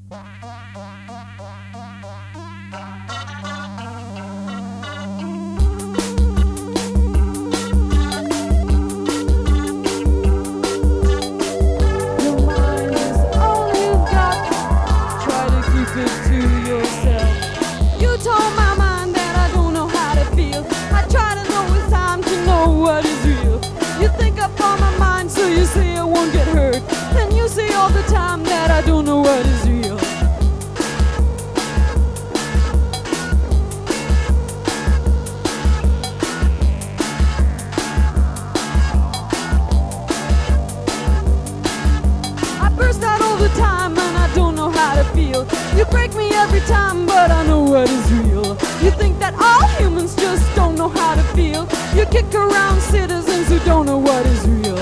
You break me every time, but I know what is real. You think that all humans just don't know how to feel. You kick around citizens who don't know what is real.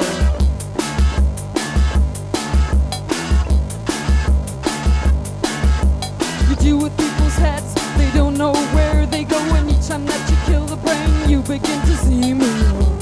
You deal with people's heads, they don't know where they go. And each time that you kill the brain, you begin to see me.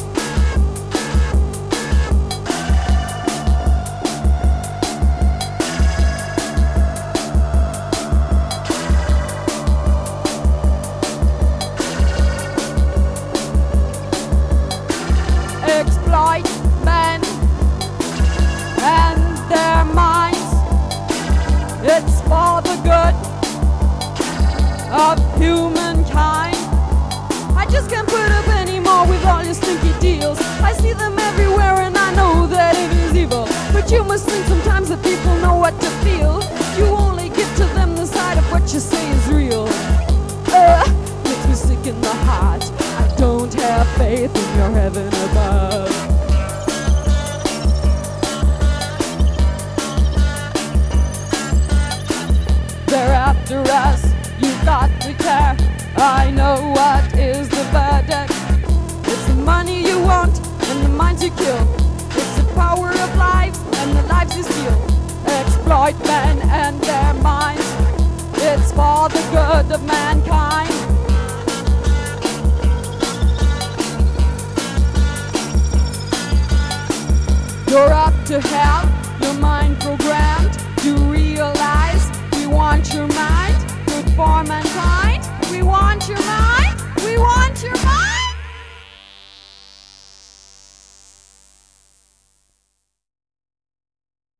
Exploit men and their minds. It's for the good of humankind. I just can't put up anymore with all your stinky deals. I see them everywhere and I know that it is evil. But you must think sometimes that people know what to feel. You only give to them the side of what you say is real. Makes me sick in the heart. I don't have faith in your heaven above. They're after us, you've got to care. I know what is the verdict. It's the money you want and the minds you kill. It's the power of lives and the lives you steal. Exploit men and their minds. It's for the good of mankind. You're up to hell, your mind programmed.